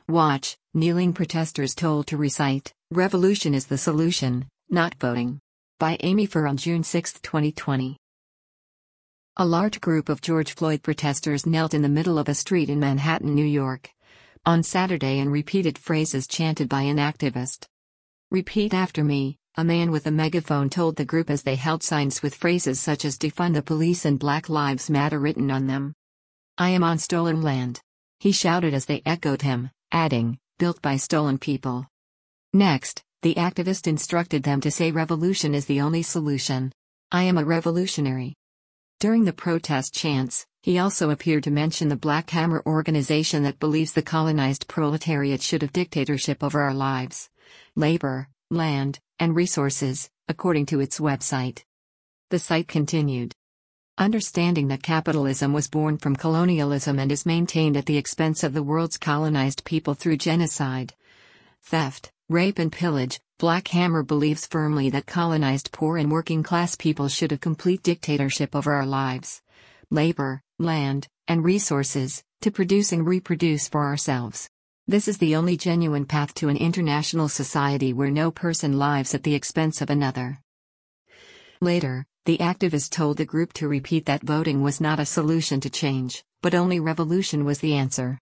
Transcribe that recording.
Watch, kneeling protesters told to recite, "Revolution is the solution, not voting." By Amy Furr on June 6, 2020. A large group of George Floyd protesters knelt in the middle of a street in Manhattan, New York, on Saturday and repeated phrases chanted by an activist. "Repeat after me," a man with a megaphone told the group as they held signs with phrases such as "Defund the police" and "Black Lives Matter" written on them. "I am on stolen land," he shouted as they echoed him, adding, "built by stolen people." Next, the activist instructed them to say revolution is the only solution. "I am a revolutionary." During the protest chants, he also appeared to mention the Black Hammer organization that believes the colonized proletariat should have dictatorship over our lives, labor, land, and resources, according to its website. The site continued. Understanding that capitalism was born from colonialism and is maintained at the expense of the world's colonized people through genocide, theft, rape and pillage, Black Hammer believes firmly that colonized poor and working class people should have complete dictatorship over our lives, labor, land, and resources, to produce and reproduce for ourselves. This is the only genuine path to an international society where no person lives at the expense of another. Later, the activist told the group to repeat that voting was not a solution to change, but only revolution was the answer.